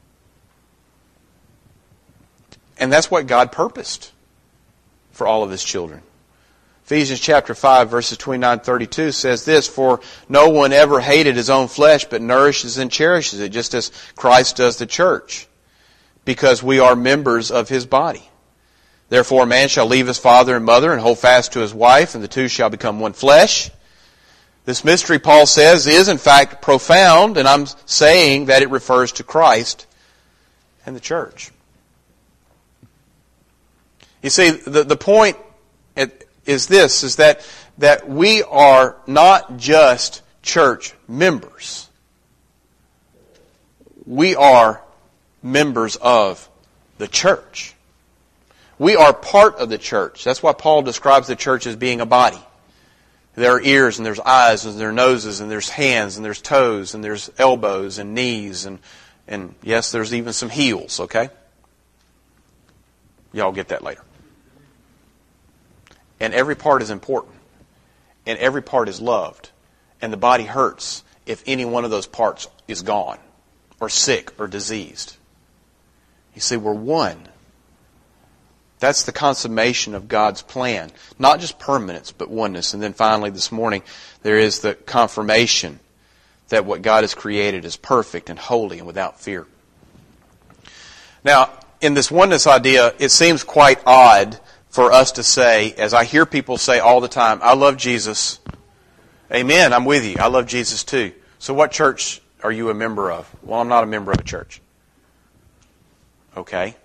And that's what God purposed for all of His children. Ephesians chapter five, verses twenty-nine to thirty-two says this, "For no one ever hated his own flesh, but nourishes and cherishes it, just as Christ does the church, because we are members of His body. Therefore a man shall leave his father and mother and hold fast to his wife, and the two shall become one flesh." This mystery, Paul says, is in fact profound, and I'm saying that it refers to Christ and the church. You see, the, the point is this, is that, that we are not just church members. We are members of the church. We are part of the church. That's why Paul describes the church as being a body. There are ears, and there's eyes, and there are noses, and there's hands, and there's toes, and there's elbows, and knees, and, and yes, there's even some heels, okay? Y'all get that later. And every part is important. And every part is loved. And the body hurts if any one of those parts is gone, or sick, or diseased. You see, we're one. That's the consummation of God's plan. Not just permanence, but oneness. And then finally this morning, there is the confirmation that what God has created is perfect and holy and without fear. Now, in this oneness idea, it seems quite odd for us to say, as I hear people say all the time, "I love Jesus." Amen, I'm with you. I love Jesus too. So what church are you a member of? Well, I'm not a member of a church. Okay.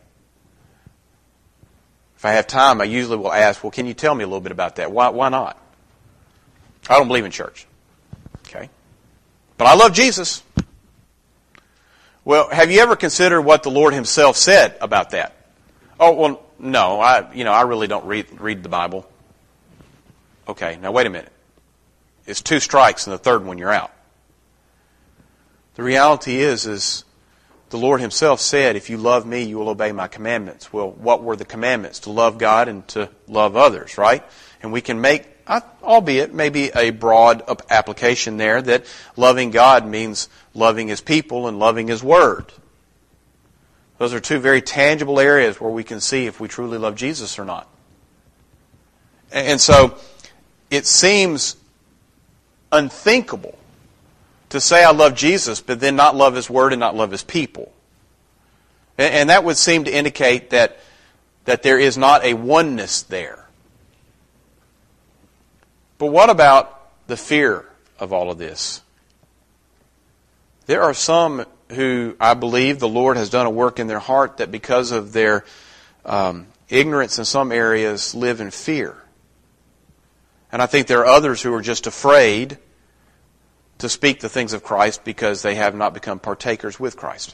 If I have time, I usually will ask, well, can you tell me a little bit about that? Why, why not? I don't believe in church. Okay. But I love Jesus. Well, have you ever considered what the Lord Himself said about that? Oh, well, no, I, you know, I really don't read, read the Bible. Okay, now wait a minute. It's two strikes and the third one you're out. The reality is, is the Lord Himself said, "If you love me, you will obey my commandments." Well, what were the commandments? To love God and to love others, right? And we can make, albeit maybe a broad application there, that loving God means loving His people and loving His Word. Those are two very tangible areas where we can see if we truly love Jesus or not. And so, it seems unthinkable to say I love Jesus, but then not love His Word and not love His people. And that would seem to indicate that, that there is not a oneness there. But what about the fear of all of this? There are some who, I believe, the Lord has done a work in their heart that because of their um, ignorance in some areas live in fear. And I think there are others who are just afraid to speak the things of Christ because they have not become partakers with Christ.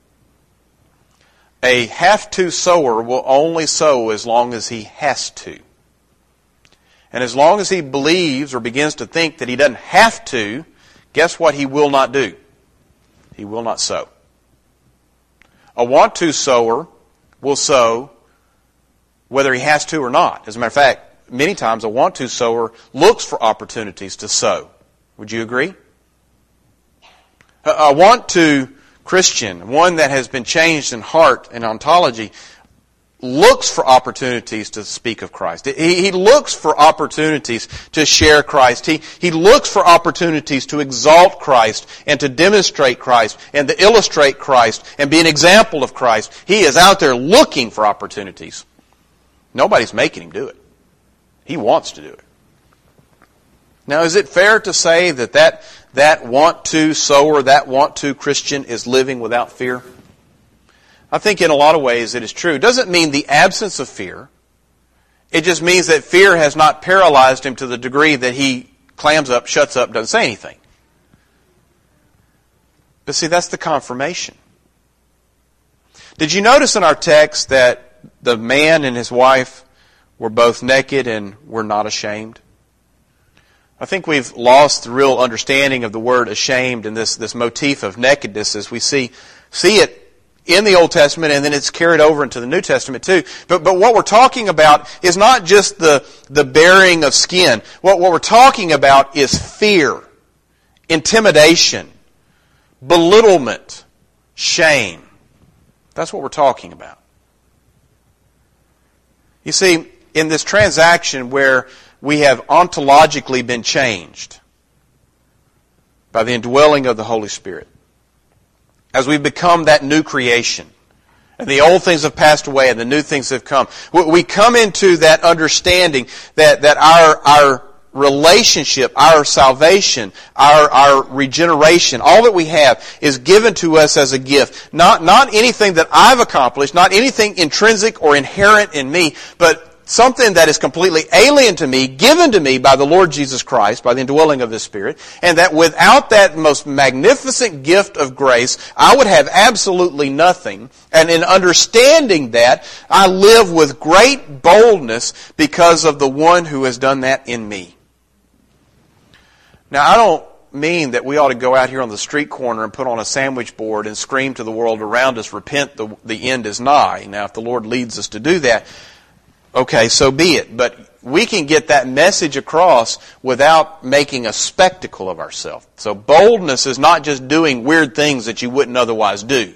A have-to sower will only sow as long as he has to. And as long as he believes or begins to think that he doesn't have to, guess what he will not do? He will not sow. A want-to sower will sow whether he has to or not. As a matter of fact, many times a want-to sower looks for opportunities to sow. Would you agree? A want-to Christian, one that has been changed in heart and ontology, looks for opportunities to speak of Christ. He, he looks for opportunities to share Christ. He, he looks for opportunities to exalt Christ and to demonstrate Christ and to illustrate Christ and be an example of Christ. He is out there looking for opportunities. Nobody's making him do it. He wants to do it. Now, is it fair to say that that, that want-to sower, that want-to Christian is living without fear? I think in a lot of ways it is true. It doesn't mean the absence of fear. It just means that fear has not paralyzed him to the degree that he clams up, shuts up, doesn't say anything. But see, that's the confirmation. Did you notice in our text that the man and his wife were both naked and were not ashamed? I think we've lost the real understanding of the word ashamed and this, this motif of nakedness as we see, see it in the Old Testament, and then it's carried over into the New Testament too. But but what we're talking about is not just the, the baring of skin. What, what we're talking about is fear, intimidation, belittlement, shame. That's what we're talking about. You see, in this transaction where we have ontologically been changed by the indwelling of the Holy Spirit, as we become that new creation, and the old things have passed away and the new things have come, we come into that understanding that, that our, our relationship, our salvation, our, our regeneration, all that we have is given to us as a gift. Not, not anything that I've accomplished, not anything intrinsic or inherent in me, but something that is completely alien to me, given to me by the Lord Jesus Christ, by the indwelling of the Spirit, and that without that most magnificent gift of grace, I would have absolutely nothing. And in understanding that, I live with great boldness because of the one who has done that in me. Now, I don't mean that we ought to go out here on the street corner and put on a sandwich board and scream to the world around us, repent, the, the end is nigh. Now, if the Lord leads us to do that, okay, so be it. But we can get that message across without making a spectacle of ourselves. So boldness is not just doing weird things that you wouldn't otherwise do.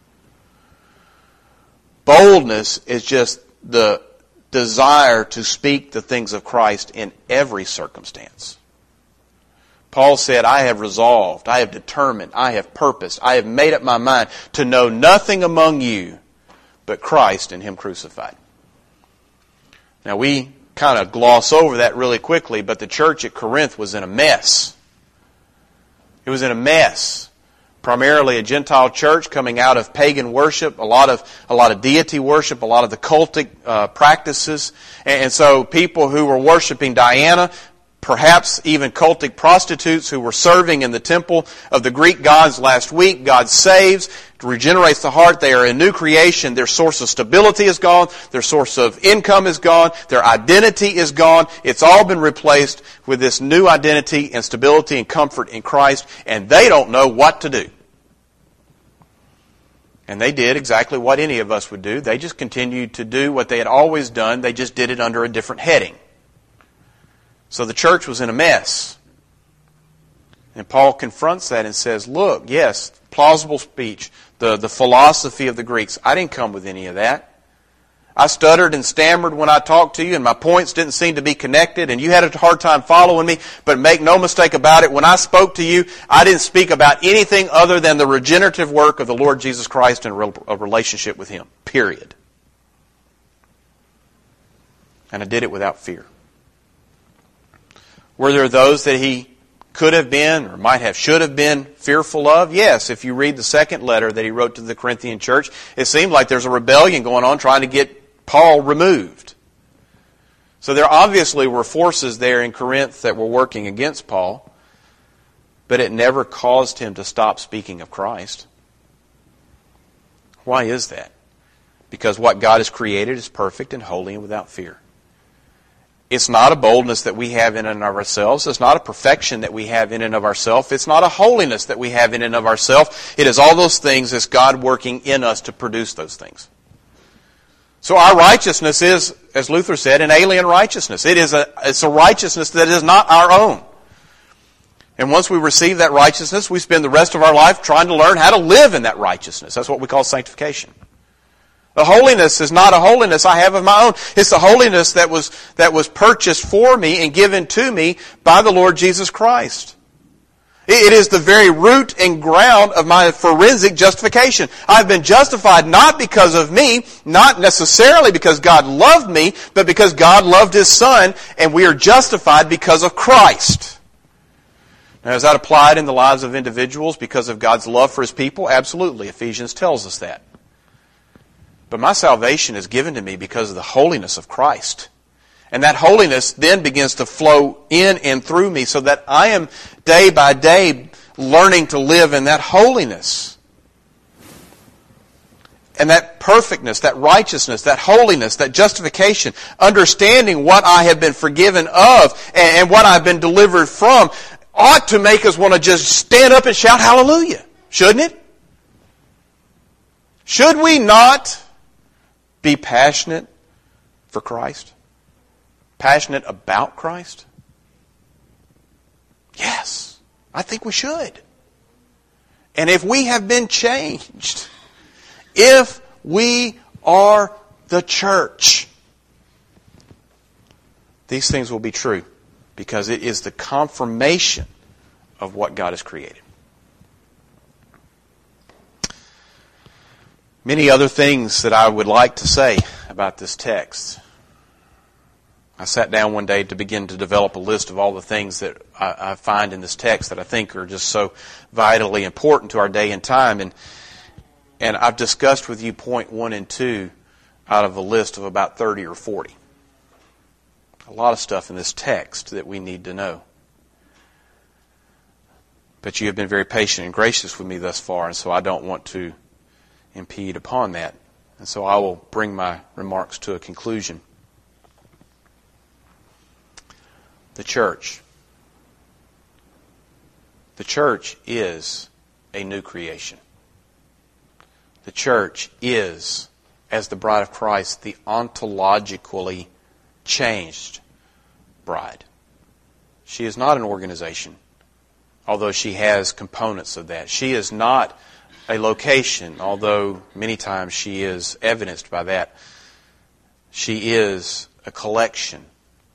Boldness is just the desire to speak the things of Christ in every circumstance. Paul said, I have resolved, I have determined, I have purposed, I have made up my mind to know nothing among you but Christ and Him crucified. Now, we kind of gloss over that really quickly, but the church at Corinth was in a mess. It was in a mess. Primarily a Gentile church coming out of pagan worship, a lot of a lot of deity worship, a lot of the cultic uh, practices. And, and so people who were worshiping Diana, perhaps even cultic prostitutes who were serving in the temple of the Greek gods last week. God saves, regenerates the heart. They are a new creation. Their source of stability is gone. Their source of income is gone. Their identity is gone. It's all been replaced with this new identity and stability and comfort in Christ, and they don't know what to do. And they did exactly what any of us would do. They just continued to do what they had always done. They just did it under a different heading. So the church was in a mess. And Paul confronts that and says, look, yes, plausible speech, the, the philosophy of the Greeks. I didn't come with any of that. I stuttered and stammered when I talked to you, and my points didn't seem to be connected, and you had a hard time following me, but make no mistake about it, when I spoke to you, I didn't speak about anything other than the regenerative work of the Lord Jesus Christ and a relationship with Him, period. And I did it without fear. Were there those that he could have been or might have, should have been fearful of? Yes, if you read the second letter that he wrote to the Corinthian church, it seemed like there's a rebellion going on trying to get Paul removed. So there obviously were forces there in Corinth that were working against Paul, but it never caused him to stop speaking of Christ. Why is that? Because what God has created is perfect and holy and without fear. It's not a boldness that we have in and of ourselves. It's not a perfection that we have in and of ourselves. It's not a holiness that we have in and of ourselves. It is all those things as God working in us to produce those things. So our righteousness is, as Luther said, an alien righteousness. It is a, it's a righteousness that is not our own. And once we receive that righteousness, we spend the rest of our life trying to learn how to live in that righteousness. That's what we call sanctification. The holiness is not a holiness I have of my own. It's the holiness that was that was purchased for me and given to me by the Lord Jesus Christ. It is the very root and ground of my forensic justification. I've been justified not because of me, not necessarily because God loved me, but because God loved His Son, and we are justified because of Christ. Now, is that applied in the lives of individuals because of God's love for His people? Absolutely. Ephesians tells us that. But my salvation is given to me because of the holiness of Christ. And that holiness then begins to flow in and through me so that I am day by day learning to live in that holiness. And that perfectness, that righteousness, that holiness, that justification, understanding what I have been forgiven of and what I've been delivered from ought to make us want to just stand up and shout hallelujah. Shouldn't it? Should we not be passionate for Christ? Passionate about Christ? Yes, I think we should. And if we have been changed, if we are the church, these things will be true because it is the confirmation of what God has created. Many other things that I would like to say about this text. I sat down one day to begin to develop a list of all the things that I, I find in this text that I think are just so vitally important to our day and time. And, and I've discussed with you point one and two out of a list of about thirty or forty. A lot of stuff in this text that we need to know. But you have been very patient and gracious with me thus far, and so I don't want to impede upon that. And so I will bring my remarks to a conclusion. The church. The church is a new creation. The church is, as the bride of Christ, the ontologically changed bride. She is not an organization, although she has components of that. She is not a location, although many times she is evidenced by that. She is a collection,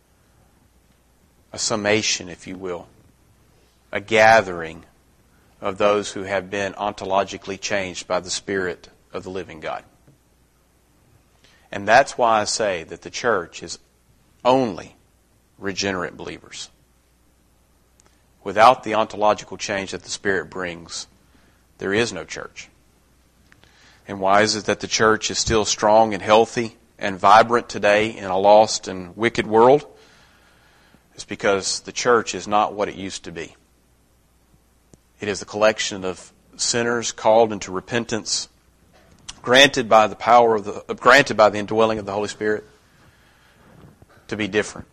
a summation, if you will, a gathering of those who have been ontologically changed by the Spirit of the living God. And that's why I say that the church is only regenerate believers. Without the ontological change that the Spirit brings, there is no church. And why is it that the church is still strong and healthy and vibrant today in a lost and wicked world? It's because the church is not what it used to be. It is the collection of sinners called into repentance, granted by the power of the granted by the indwelling of the Holy Spirit to be different.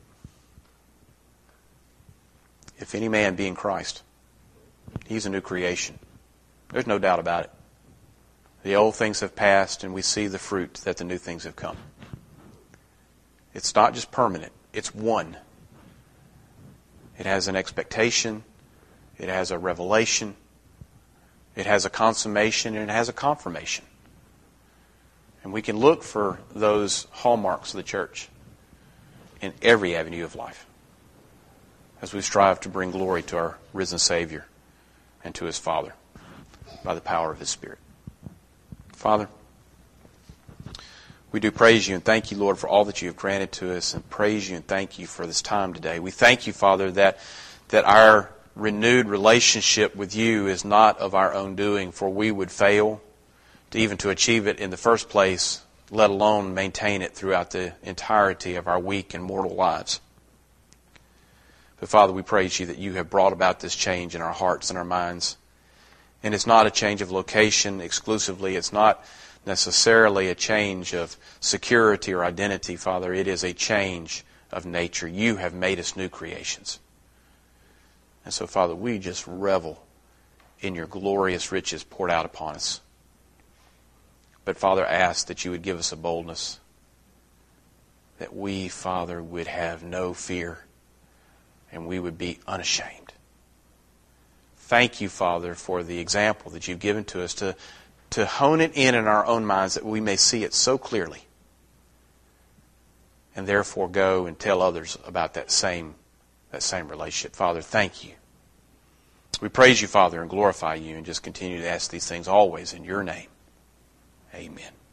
If any man be in Christ, he's a new creation. There's no doubt about it. The old things have passed, and we see the fruit that the new things have come. It's not just permanent. It's one. It has an expectation. It has a revelation. It has a consummation, and it has a confirmation. And we can look for those hallmarks of the church in every avenue of life as we strive to bring glory to our risen Savior and to His Father by the power of His Spirit. Father, we do praise You and thank You, Lord, for all that You have granted to us, and praise You and thank You for this time today. We thank You, Father, that, that our renewed relationship with You is not of our own doing, for we would fail to even to achieve it in the first place, let alone maintain it throughout the entirety of our weak and mortal lives. But Father, we praise You that You have brought about this change in our hearts and our minds. And it's not a change of location exclusively. It's not necessarily a change of security or identity, Father. It is a change of nature. You have made us new creations. And so, Father, we just revel in Your glorious riches poured out upon us. But, Father, I ask that You would give us a boldness, that we, Father, would have no fear, and we would be unashamed. Thank You, Father, for the example that You've given to us to, to hone it in in our own minds that we may see it so clearly and therefore go and tell others about that same, that same relationship. Father, thank You. We praise You, Father, and glorify You, and just continue to ask these things always in Your name. Amen.